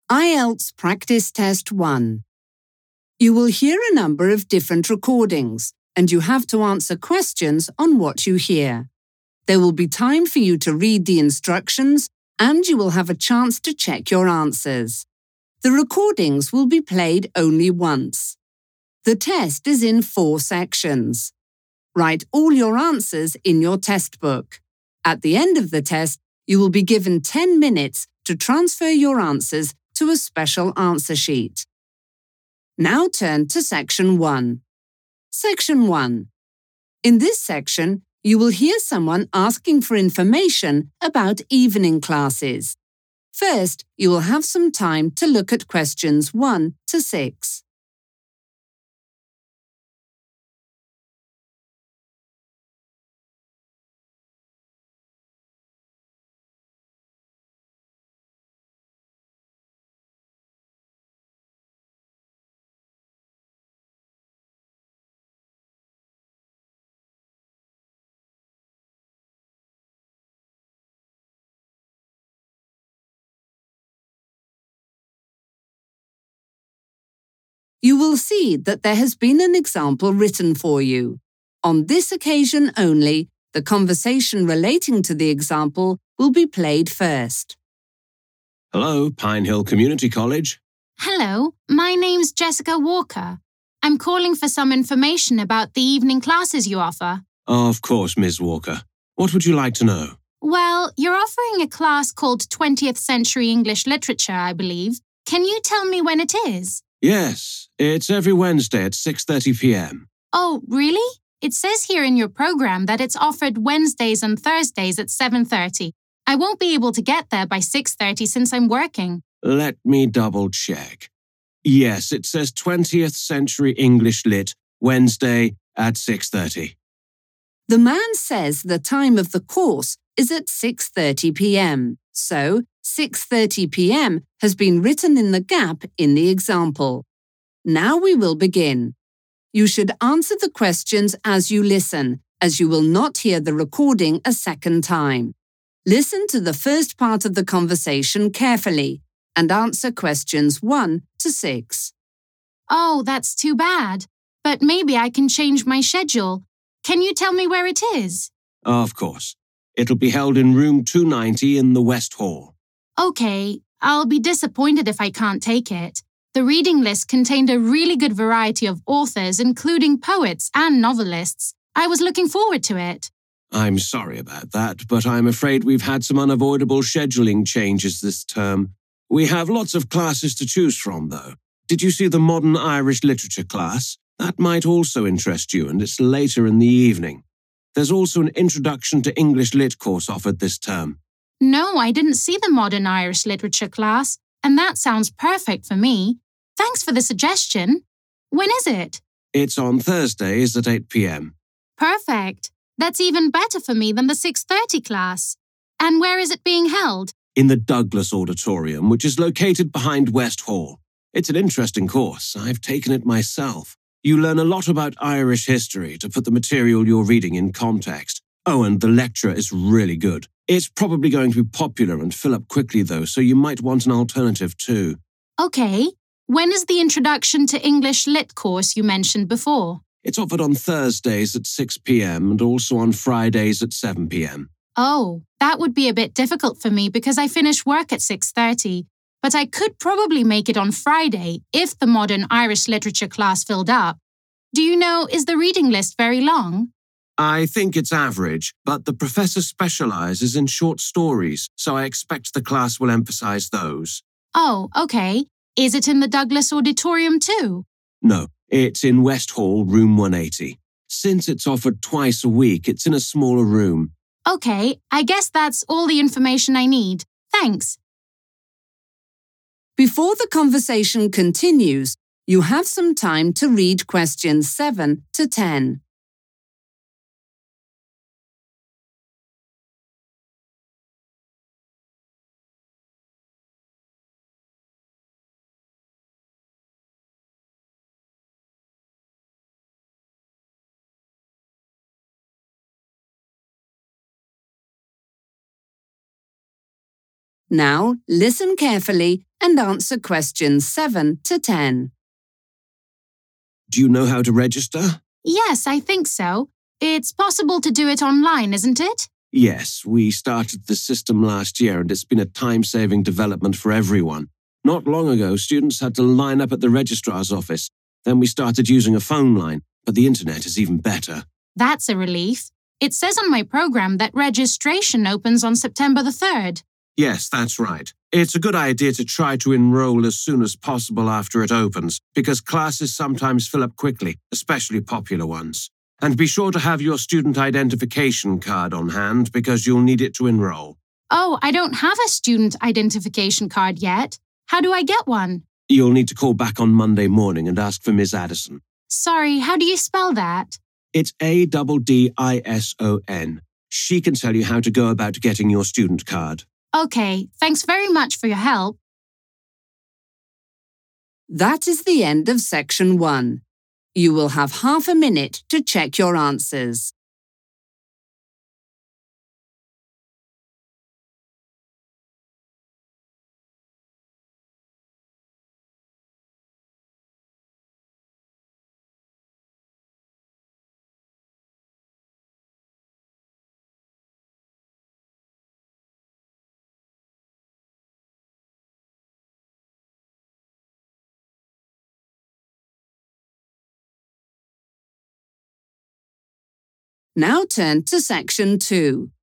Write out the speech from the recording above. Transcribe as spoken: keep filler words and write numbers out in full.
I E L T S Practice Test one. You will hear a number of different recordings, and you have to answer questions on what you hear. There will be time for you to read the instructions, and you will have a chance to check your answers. The recordings will be played only once. The test is in four sections. Write all your answers in your test book. At the end of the test, you will be given ten minutes to transfer your answers to a special answer sheet. Now turn to Section one. Section one. In this section, you will hear someone asking for information about evening classes. First, you will have some time to look at questions one to six. You will see that there has been an example written for you. On this occasion only, the conversation relating to the example will be played first. Hello, Pine Hill Community College. Hello, my name's Jessica Walker. I'm calling for some information about the evening classes you offer. Of course, Miz Walker. What would you like to know? Well, you're offering a class called twentieth Century English Literature, I believe. Can you tell me when it is? Yes, it's every Wednesday at six thirty p m Oh, really? It says here in your program that it's offered Wednesdays and Thursdays at seven thirty. I won't be able to get there by six thirty since I'm working. Let me double check. Yes, it says twentieth Century English Lit, Wednesday at six thirty. The man says the time of the course is at six thirty p m, so six thirty p m has been written in the gap in the example. Now we will begin. You should answer the questions as you listen, as you will not hear the recording a second time. Listen to the first part of the conversation carefully and answer questions one to six. Oh, that's too bad. But maybe I can change my schedule. Can you tell me where it is? Of course. It'll be held in room two ninety in the West Hall. Okay, I'll be disappointed if I can't take it. The reading list contained a really good variety of authors, including poets and novelists. I was looking forward to it. I'm sorry about that, but I'm afraid we've had some unavoidable scheduling changes this term. We have lots of classes to choose from, though. Did you see the Modern Irish Literature class? That might also interest you, and it's later in the evening. There's also an Introduction to English Lit course offered this term. No, I didn't see the Modern Irish Literature class, and that sounds perfect for me. Thanks for the suggestion. When is it? It's on Thursdays at eight p m Perfect. That's even better for me than the six thirty class. And where is it being held? In the Douglas Auditorium, which is located behind West Hall. It's an interesting course. I've taken it myself. You learn a lot about Irish history to put the material you're reading in context. Oh, and the lecture is really good. It's probably going to be popular and fill up quickly, though, so you might want an alternative too. Okay. When is the Introduction to English Lit course you mentioned before? It's offered on Thursdays at six p m and also on Fridays at seven p m Oh, that would be a bit difficult for me because I finish work at six thirty. But I could probably make it on Friday if the Modern Irish Literature class filled up. Do you know, is the reading list very long? I think it's average, but the professor specializes in short stories, so I expect the class will emphasize those. Oh, okay. Is it in the Douglas Auditorium too? No, it's in West Hall, room one eighty. Since it's offered twice a week, it's in a smaller room. Okay, I guess that's all the information I need. Thanks. Before the conversation continues, you have some time to read questions seven to ten. Now, listen carefully and answer questions seven to ten. Do you know how to register? Yes, I think so. It's possible to do it online, isn't it? Yes, we started the system last year and it's been a time-saving development for everyone. Not long ago, students had to line up at the registrar's office. Then we started using a phone line, but the internet is even better. That's a relief. It says on my program that registration opens on September the third. Yes, that's right. It's a good idea to try to enroll as soon as possible after it opens, because classes sometimes fill up quickly, especially popular ones. And be sure to have your student identification card on hand, because you'll need it to enroll. Oh, I don't have a student identification card yet. How do I get one? You'll need to call back on Monday morning and ask for Miss Addison. Sorry, how do you spell that? It's A D D I S O N. She can tell you how to go about getting your student card. Okay, thanks very much for your help. That is the end of section one. You will have half a minute to check your answers. Now turn to section two.